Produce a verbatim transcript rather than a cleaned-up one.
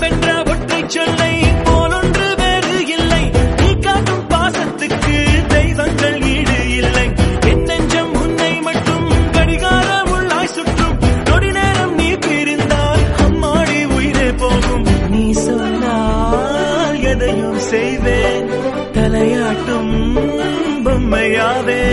வென்ற ஒற்றை சொல்லை போலொன்று வேறு இல்லை. நீ காட்டும் பாசத்துக்கு தெய்வங்கள் ஈடு இல்லை. என் நெஞ்சம் உன்னை மட்டும் கடிகாரம் உள்ளாய் சுற்றும். நொடி நேரம் நீ பிரிந்தால் அம்மாடி உயிரே போகும். நீ சொன்னால் எதையும் செய்வேன், தலையாட்டும் பொம்மையாவே.